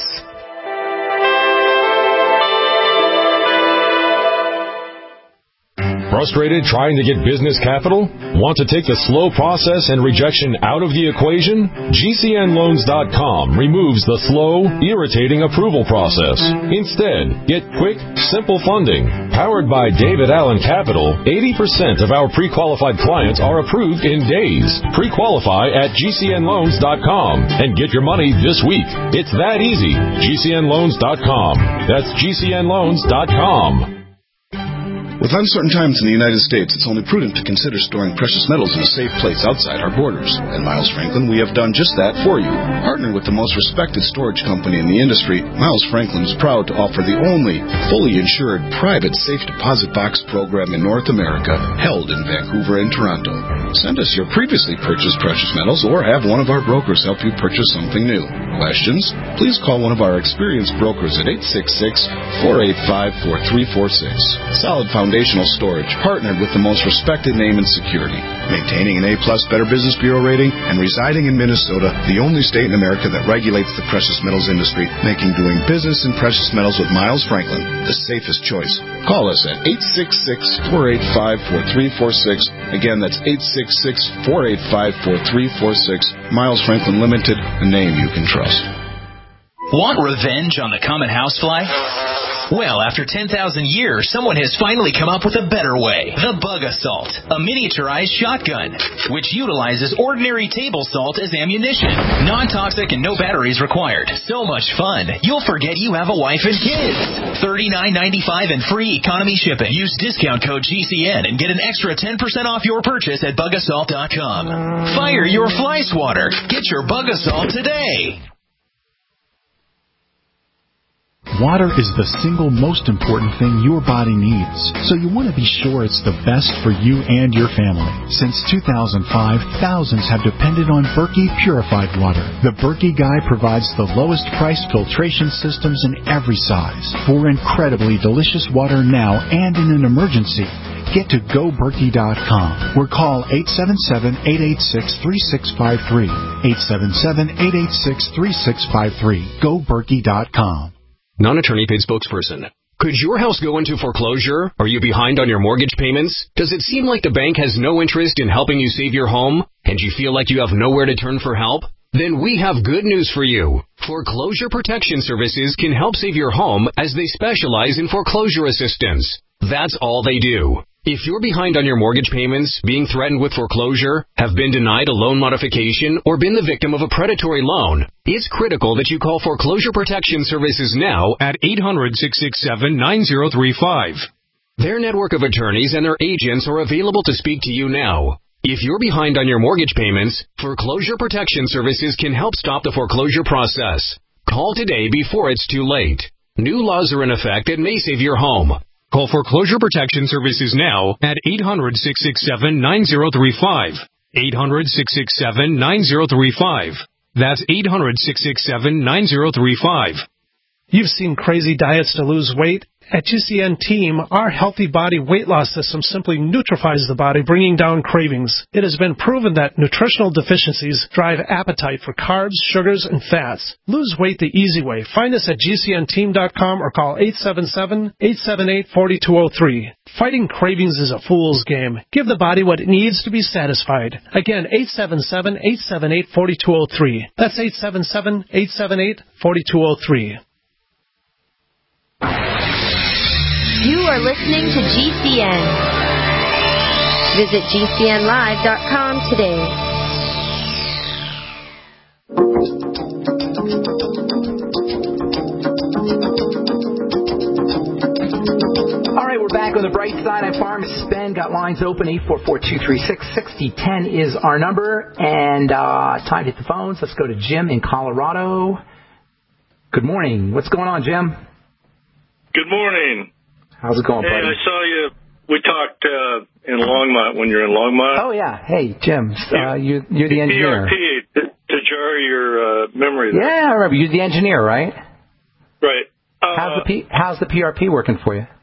Speaker 19: Frustrated trying to get business capital? Want to take the slow process and rejection out of the equation? G C N loans dot com removes the slow, irritating approval process. Instead, get quick, simple funding. Powered by David Allen Capital, eighty percent of our pre-qualified clients are approved in days. Pre-qualify at G C N loans dot com and get your money this week. It's that easy. G C N loans dot com. That's G C N loans dot com.
Speaker 20: With uncertain times in the United States, it's only prudent to consider storing precious metals in a safe place outside our borders. At Miles Franklin, we have done just that for you. Partnered with the most respected storage company in the industry, Miles Franklin is proud to offer the only fully insured private safe deposit box program in North America, held in Vancouver and Toronto. Send us your previously purchased precious metals or have one of our brokers help you purchase something new. Questions? Please call one of our experienced brokers at eight six six, four eight five, four three four six. Solid Foundational Storage, partnered with the most respected name in security, maintaining an A-plus Better Business Bureau rating, and residing in Minnesota, the only state in America that regulates the precious metals industry, making doing business in precious metals with Miles Franklin the safest choice. Call us at eight six six, four eight five, four three four six. Again, that's eight six six, four eight five, four three four six. Miles Franklin Limited, a name you can trust.
Speaker 3: Want revenge on the common housefly? Well, after ten thousand years, someone has finally come up with a better way. The Bug Assault, a miniaturized shotgun, which utilizes ordinary table salt as ammunition. Non-toxic and no batteries required. So much fun, you'll forget you have a wife and kids. thirty-nine ninety-five and free economy shipping. Use discount code G C N and get an extra ten percent off your purchase at bug assault dot com. Fire your fly swatter. Get your Bug Assault today.
Speaker 5: Water is the single most important thing your body needs, so you want to be sure it's the best for you and your family. Since two thousand five, thousands have depended on Berkey purified water. The Berkey Guy provides the lowest priced filtration systems in every size for incredibly delicious water now and in an emergency. Get to go berkey dot com or call eight seven seven, eight eight six, three six five three. eight seven seven, eight eight six, three six five three. go berkey dot com.
Speaker 21: non-attorney paid spokesperson. Could your house go into foreclosure? Are you behind on your mortgage payments? Does it seem like the bank has no interest in helping you save your home, and you feel like you have nowhere to turn for help? Then we have good news for you. Foreclosure Protection Services can help save your home as they specialize in foreclosure assistance. That's all they do. If you're behind on your mortgage payments, being threatened with foreclosure, have been denied a loan modification, or been the victim of a predatory loan, it's critical that you call Foreclosure Protection Services now at eight hundred, six six seven, nine zero three five. Their network of attorneys and their agents are available to speak to you now. If you're behind on your mortgage payments, Foreclosure Protection Services can help stop the foreclosure process. Call today before it's too late. New laws are in effect that may save your home. Call Foreclosure Protection Services now at eight hundred, six six seven, nine zero three five. eight hundred, six six seven, nine zero three five. That's eight hundred, six six seven, nine zero three five.
Speaker 22: You've seen crazy diets to lose weight. At G C N Team, our Healthy Body Weight Loss System simply neutralizes the body, bringing down cravings. It has been proven that nutritional deficiencies drive appetite for carbs, sugars, and fats. Lose weight the easy way. Find us at G C N team dot com or call eight seven seven, eight seven eight, four two zero three. Fighting cravings is a fool's game. Give the body what it needs to be satisfied. Again, eight seven seven, eight seven eight, four two zero three. That's eight seven seven, eight seven eight, four two zero three.
Speaker 10: You are listening to G C N. Visit G C N live dot com today.
Speaker 2: All right, we're back on the bright side. I'm Pharmacist Ben. Got lines open. eight four four, two three six, six zero one zero is our number. And uh, time to hit the phones. Let's go to Jim in Colorado. Good morning. What's going on, Jim?
Speaker 23: Good morning.
Speaker 2: How's it going,
Speaker 23: hey,
Speaker 2: buddy?
Speaker 23: Hey, I saw you. We talked uh, in Longmont when you're in Longmont.
Speaker 2: Oh, yeah. Hey, Jim, uh, you, you're the engineer.
Speaker 23: P R P, to, to jar your uh, memory there.
Speaker 2: Yeah, I remember. You're the engineer, right?
Speaker 23: Right. Uh,
Speaker 2: how's, the P, how's the P R P working for you?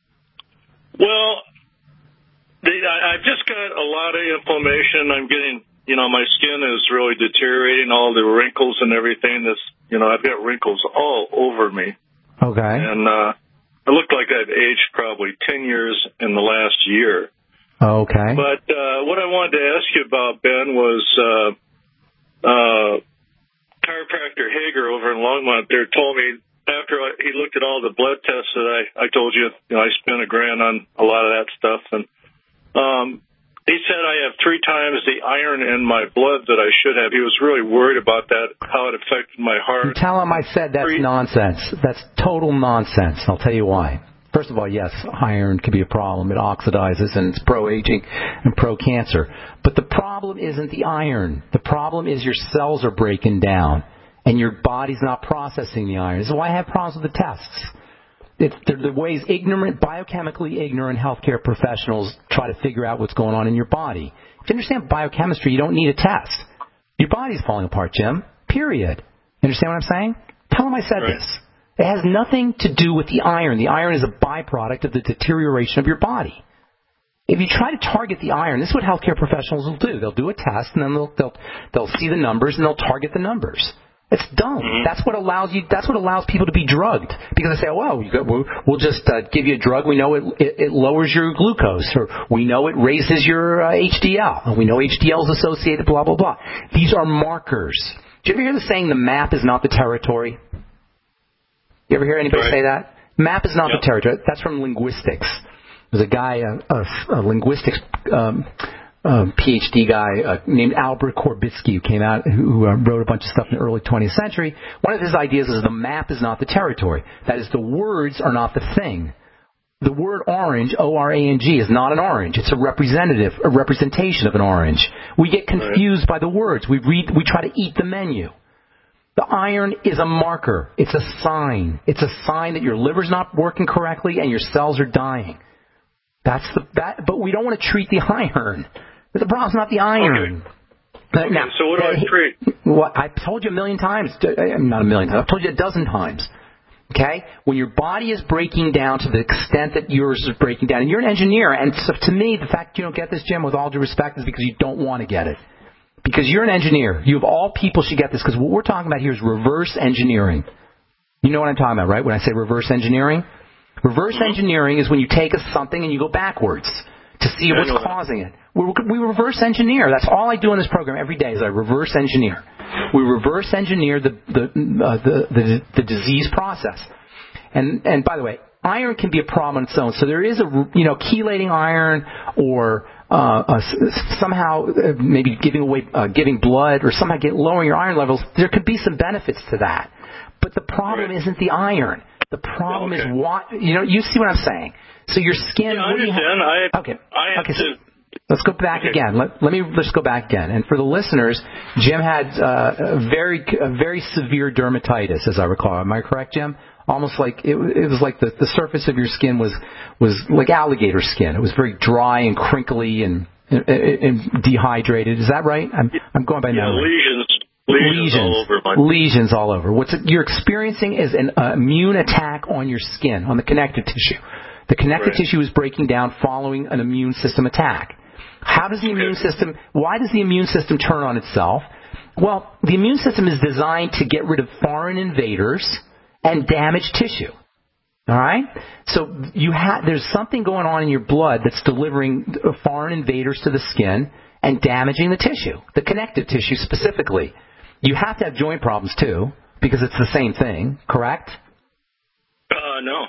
Speaker 23: Well, the, I, I've just got a lot of inflammation. I'm getting, you know, my skin is really deteriorating, all the wrinkles and everything. This, you know, I've got wrinkles all over me.
Speaker 2: Okay.
Speaker 23: And, uh, I look like I've aged probably ten years in the last year.
Speaker 2: Okay.
Speaker 23: But uh, what I wanted to ask you about, Ben, was uh, uh, chiropractor Hager over in Longmont there told me after I, he looked at all the blood tests that I, I told you, you know, I spent a grand on a lot of that stuff. And um, he said I have three times the iron in my blood that I should have. He was really worried about that, how it affected my heart.
Speaker 2: You tell him I said that's nonsense. That's total nonsense. I'll tell you why. First of all, yes, iron can be a problem. It oxidizes and it's pro-aging and pro-cancer. But the problem isn't the iron. The problem is your cells are breaking down and your body's not processing the iron. This is why I have problems with the tests. It's, they're the ways ignorant, biochemically ignorant healthcare professionals try to figure out what's going on in your body. If you understand biochemistry, you don't need a test. Your body's falling apart, Jim. Period. You understand what I'm saying? Tell them I said
Speaker 23: right.
Speaker 2: this. It has nothing to do with the iron. The iron is a byproduct of the deterioration of your body. If you try to target the iron, this is what healthcare professionals will do. They'll do a test, and then they'll they'll, they'll see the numbers, and they'll target the numbers. It's dumb. Mm-hmm. That's what allows you. That's what allows people to be drugged, because they say, "Oh, well, you got, we'll, we'll just uh, give you a drug. We know it, it it lowers your glucose, or we know it raises your uh, H D L, and we know H D L is associated." Blah blah blah. These are markers. Do you ever hear the saying, "The map is not the territory"? You ever hear anybody right. say that? Map is not yep. the territory. That's from linguistics. There's a guy, a, a, a linguistics um, um, P H D guy uh, named Albert Korbitsky, who came out, who, who uh, wrote a bunch of stuff in the early twentieth century. One of his ideas is the map is not the territory. That is, the words are not the thing. The word orange, O R A N G, is not an orange. It's a representative, a representation of an orange. We get confused right. by the words. We read, we try to eat the menu. The iron is a marker. It's a sign. It's a sign that your liver's not working correctly and your cells are dying. That's the that. But we don't want to treat the iron. The problem's not the iron.
Speaker 23: Okay. Okay,
Speaker 2: now,
Speaker 23: so what do I treat?
Speaker 2: What I told you a million times. Not a million times. I've told you a dozen times. Okay? When your body is breaking down to the extent that yours is breaking down, and you're an engineer, and so to me, the fact you don't get this, Jim, with all due respect, is because you don't want to get it. Because you're an engineer. You of all people should get this, because what we're talking about here is reverse engineering. You know what I'm talking about, right? When I say reverse engineering? Reverse mm-hmm. engineering is when you take a, something and you go backwards to see yeah, what's causing it. We, we reverse engineer. That's all I do in this program every day is I reverse engineer. We reverse engineer the the uh, the, the the disease process. And and by the way, iron can be a problem on its own. So there is a you know chelating iron or uh, uh, somehow uh, maybe giving away uh, giving blood or somehow get lowering your iron levels. There could be some benefits to that. But the problem right. isn't the iron. The problem okay. is what you know. You see what I'm saying? So your skin.
Speaker 23: Yeah, I understand. I,
Speaker 2: okay.
Speaker 23: I have
Speaker 2: okay.
Speaker 23: to.
Speaker 2: So, let's go back
Speaker 23: okay.
Speaker 2: again. Let, let me let's go back again. And for the listeners, Jim had uh, a very a very severe dermatitis, as I recall. Am I correct, Jim? Almost like it, it was like the, the surface of your skin was was like alligator skin. It was very dry and crinkly and, and, and dehydrated. Is that right? I'm I'm going by
Speaker 23: yeah,
Speaker 2: memory.
Speaker 23: Lesions. Lesions, lesions all over. My...
Speaker 2: Lesions all over. What's it, you're experiencing is an uh, immune attack on your skin, on the connective tissue. The connective right. tissue is breaking down following an immune system attack. How does the immune system, why does the immune system turn on itself? Well, the immune system is designed to get rid of foreign invaders and damaged tissue. All right? So you ha- there's something going on in your blood that's delivering foreign invaders to the skin and damaging the tissue, the connective tissue specifically. You have to have joint problems, too, because it's the same thing, correct?
Speaker 23: Uh, no.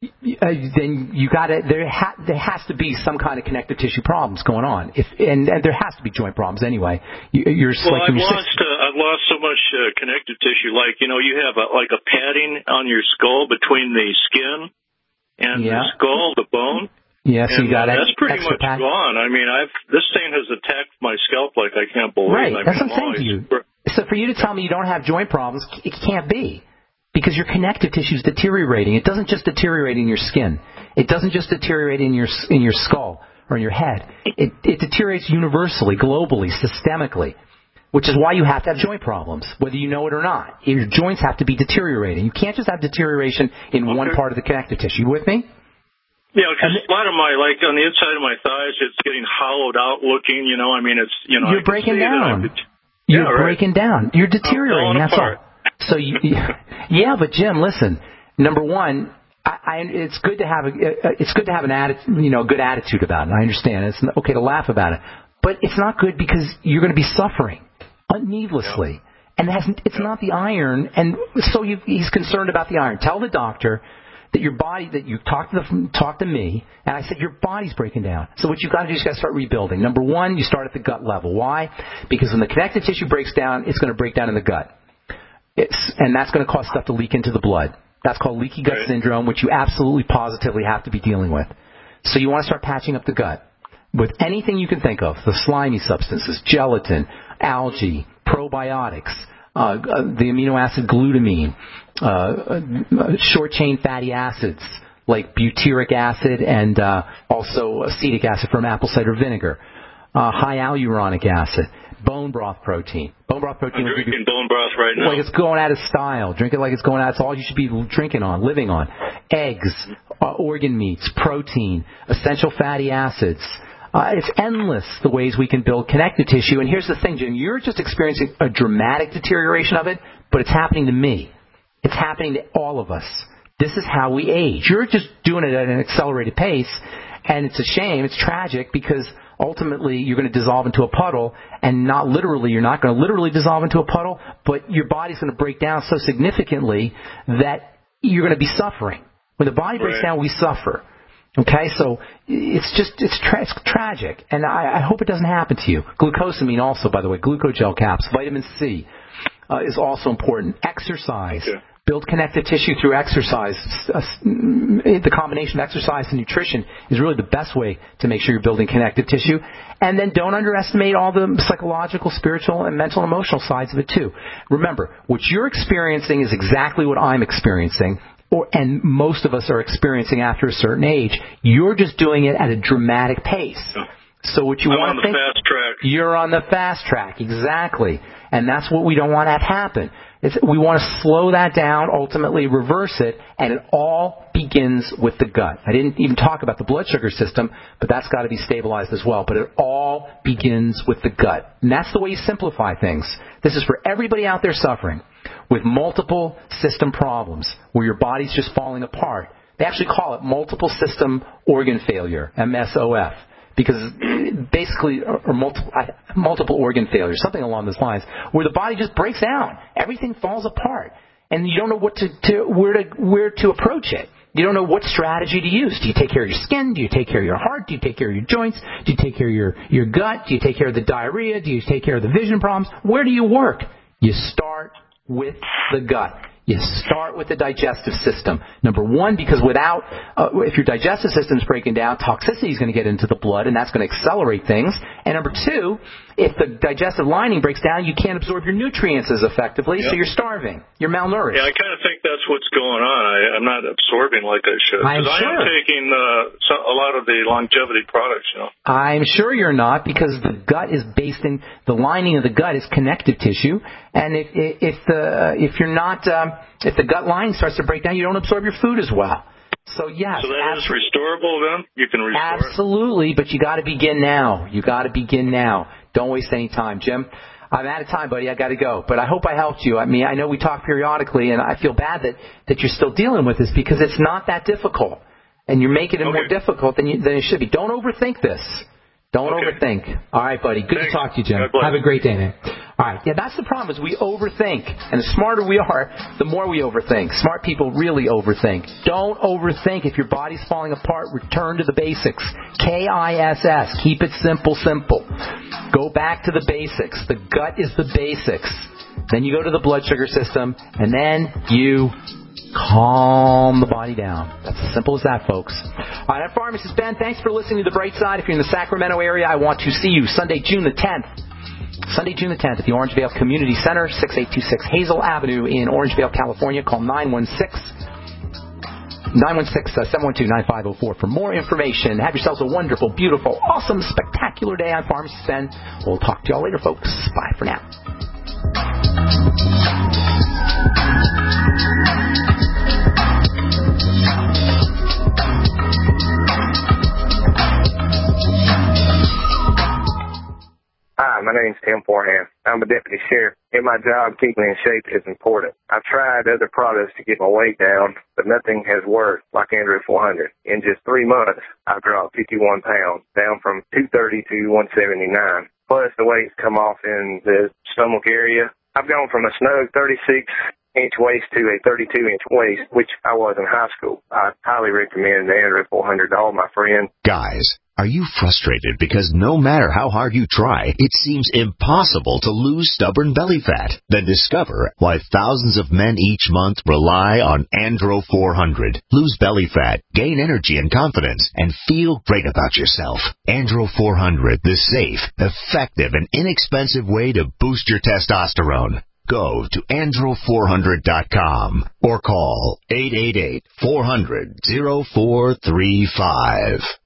Speaker 2: Uh, then you got to there. Ha- there has to be some kind of connective tissue problems going on. If and, and there has to be joint problems anyway. You, you're
Speaker 23: well,
Speaker 2: like
Speaker 23: I've
Speaker 2: you're
Speaker 23: lost. Uh, I've lost so much uh, connective tissue. Like you know, you have a, like a padding on your skull between the skin and
Speaker 2: yeah.
Speaker 23: the skull, the bone.
Speaker 2: Yeah, so
Speaker 23: and,
Speaker 2: you got
Speaker 23: uh,
Speaker 2: it.
Speaker 23: That's pretty much
Speaker 2: pad-
Speaker 23: gone. I mean, I've this thing has attacked my scalp like I can't believe.
Speaker 2: Right,
Speaker 23: I
Speaker 2: that's
Speaker 23: mean,
Speaker 2: what I'm saying to you. So for you to tell me you don't have joint problems, it can't be. Because your connective tissue is deteriorating. It doesn't just deteriorate in your skin. It doesn't just deteriorate in your in your skull or in your head. It, it deteriorates universally, globally, systemically, which is why you have to have joint problems, whether you know it or not. Your joints have to be deteriorating. You can't just have deterioration in okay. one part of the connective tissue. You with me?
Speaker 23: Yeah, because a lot of my, like, on the inside of my thighs, it's getting hollowed out looking, you know. I mean, it's, you know.
Speaker 2: You're
Speaker 23: I
Speaker 2: breaking down.
Speaker 23: Could,
Speaker 2: You're
Speaker 23: yeah, right.
Speaker 2: breaking down. You're deteriorating, that's
Speaker 23: apart.
Speaker 2: all. So, you, yeah, but Jim, listen. Number one, I, I, it's good to have a, it's good to have an attitude, you know, good attitude about it. I understand. It's okay to laugh about it, but it's not good because you're going to be suffering needlessly, yeah. and that's, it's yeah. not the iron. And so you, he's concerned about the iron. Tell the doctor that your body, that you talk to the, talk to me, and I said your body's breaking down. So what you've got to do is you've got to start rebuilding. Number one, you start at the gut level. Why? Because when the connective tissue breaks down, it's going to break down in the gut. It's, and that's going to cause stuff to leak into the blood. That's called leaky gut right. syndrome, which you absolutely positively have to be dealing with. So you want to start patching up the gut with anything you can think of, the slimy substances, gelatin, algae, probiotics, uh, the amino acid glutamine, uh, uh, short-chain fatty acids like butyric acid and uh, also acetic acid from apple cider vinegar, uh, high hyaluronic acid, bone broth protein. Bone broth protein.
Speaker 23: I'm drinking bone broth right now.
Speaker 2: Like it's going out of style. Drink it like it's going out. It's all you should be drinking on, living on. Eggs, uh, organ meats, protein, essential fatty acids. Uh, it's endless the ways we can build connective tissue. And here's the thing, Jim. You're just experiencing a dramatic deterioration of it, but it's happening to me. It's happening to all of us. This is how we age. You're just doing it at an accelerated pace, and it's a shame. It's tragic because ultimately you're going to dissolve into a puddle, and not literally, you're not going to literally dissolve into a puddle, but your body's going to break down so significantly that you're going to be suffering. When the body breaks right. down, we suffer. Okay, so it's just, it's, tra- it's tragic, and I, I hope it doesn't happen to you. Glucosamine also, by the way, glucogel caps, vitamin C uh, is also important. Exercise. Okay. Build connective tissue through exercise. The combination of exercise and nutrition is really the best way to make sure you're building connective tissue. And then don't underestimate all the psychological, spiritual, and mental and emotional sides of it too. Remember, what you're experiencing is exactly what I'm experiencing, or, and most of us are experiencing after a certain age. You're just doing it at a dramatic pace. So what you
Speaker 23: I'm
Speaker 2: want to think,
Speaker 23: on the fast track.
Speaker 2: You're on the fast track, exactly. And that's what we don't want to have happen. It's, we want to slow that down, ultimately reverse it, and it all begins with the gut. I didn't even talk about the blood sugar system, but that's got to be stabilized as well. But it all begins with the gut. And that's the way you simplify things. This is for everybody out there suffering. with multiple system problems where your body's just falling apart. They actually call it multiple system organ failure, M S O F, because basically, or, or multiple, multiple organ failure, something along those lines, where the body just breaks down. Everything falls apart, and you don't know what to, to where to where to approach it. You don't know what strategy to use. Do you take care of your skin? Do you take care of your heart? Do you take care of your joints? Do you take care of your, your gut? Do you take care of the diarrhea? Do you take care of the vision problems? Where do you work? You start with the gut. You start with the digestive system. Number one, because without, uh, if your digestive system's breaking down, toxicity is going to get into the blood, and that's going to accelerate things. And number two, if the digestive lining breaks down, you can't absorb your nutrients as effectively, yep. so you're starving. You're malnourished.
Speaker 23: Yeah, I kind of think that's what's going on. I, I'm not absorbing like I should.
Speaker 2: I'm
Speaker 23: sure. I am taking uh, so, a lot of the longevity products, you know.
Speaker 2: I'm sure you're not, because the gut is based in, the lining of the gut is connective tissue, and if, if, the, if you're not, um, if the gut lining starts to break down, you don't absorb your food as well. So, yes.
Speaker 23: So that is restorable then? You can restore
Speaker 2: Absolutely,
Speaker 23: it?
Speaker 2: But you got to begin now. You got to begin now. Don't waste any time. Jim, I'm out of time, buddy. I got to go. But I hope I helped you. I mean, I know we talk periodically, and I feel bad that, that you're still dealing with this because it's not that difficult. And you're making it okay. more difficult than, you, than it should be. Don't overthink this. Don't okay. overthink. All right, buddy. Good Thanks. to talk to you, Jim. Have a great day, man. All right. Yeah, that's the problem is we overthink. And the smarter we are, the more we overthink. Smart people really overthink. Don't overthink. If your body's falling apart, return to the basics. K I S S. Keep it simple, simple. Go back to the basics. The gut is the basics. Then you go to the blood sugar system, and then you calm the body down. That's as simple as that, folks. All right, I'm Pharmacist Ben. Thanks for listening to The Bright Side. If you're in the Sacramento area, I want to see you Sunday, June the tenth. Sunday, June the tenth at the Orangevale Community Center, sixty-eight twenty-six Hazel Avenue in Orangevale, California. Call nine one six, seven one two, nine five zero four for more information. Have yourselves a wonderful, beautiful, awesome, spectacular day. I'm Pharmacist Ben. We'll talk to y'all later, folks. Bye for now.
Speaker 4: Hi, my name's Tim Forehand. I'm a deputy sheriff. In my job, keeping in shape is important. I've tried other products to get my weight down, but nothing has worked like Andro four hundred. In just three months, I've dropped fifty-one pounds, down from two thirty to one seventy-nine. Plus, the weight's come off in the stomach area. I've gone from a snug thirty-six inch waist to a thirty-two inch waist, which I was in high school. I highly recommend the Andro four hundred to all my friends.
Speaker 8: Guys, are you frustrated because no matter how hard you try, it seems impossible to lose stubborn belly fat? Then discover why thousands of men each month rely on Andro four hundred. Lose belly fat, gain energy and confidence, and feel great about yourself. Andro four hundred, the safe, effective, and inexpensive way to boost your testosterone. Go to andro four hundred dot com or call eight eight eight, four hundred, oh four three five.